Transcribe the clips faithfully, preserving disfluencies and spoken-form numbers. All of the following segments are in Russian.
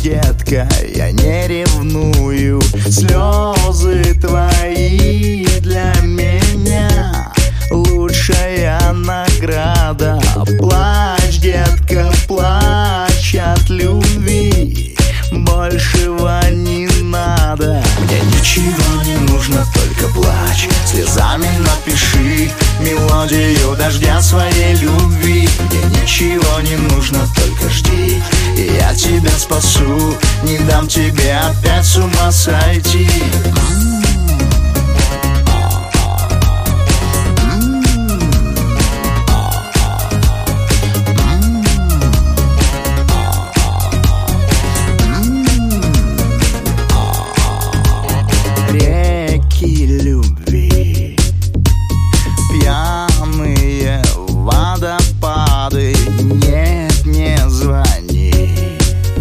детка, я не ревную. Слезы твои для меня лучшая награда. Плачь, детка, плачь от любви, большего не надо. Мне ничего не нужно, только плачь. Слезами напиши мелодию дождя своей любви. Мне ничего не нужно, только жди, и я тебя спасу. Не дам тебе опять с ума сойти. Реки любви, пьяные водопады. Нет, не звони,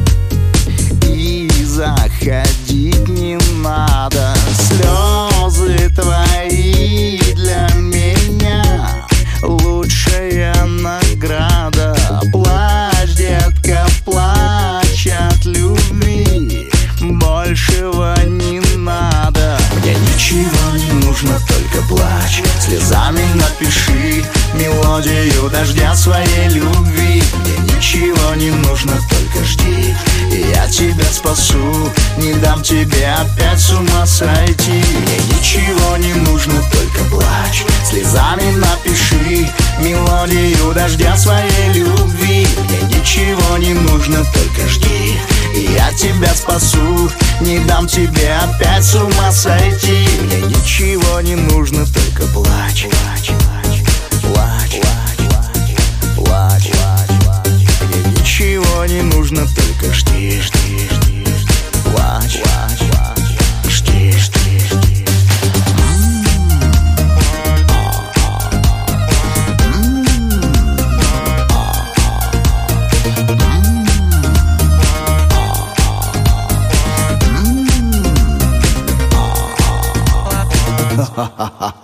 и заходить не надо. Слезы твои для меня лучшая награда. Плачь, детка, плачь от любви, большего не надо. Мне ничего не нужно, только плачь. Слезами напиши мелодию дождя своей любви. Мне ничего не нужно, только жди, и я тебя спасу. Не дам тебе опять с ума сойти. Мне ничего не нужно, только плачь. Слезами напиши мелодию дождя своей любви. Мне ничего не нужно, только жди, и я тебя спасу. Не дам тебе опять с ума сойти. Мне ничего не нужно, только плачь. Плачь, плачь, плачь, плачь, плачь. Мне ничего не нужно, только жди, жди, жди. Плачь, плачь, плачь, жди, жди, жди. Ha ha ha.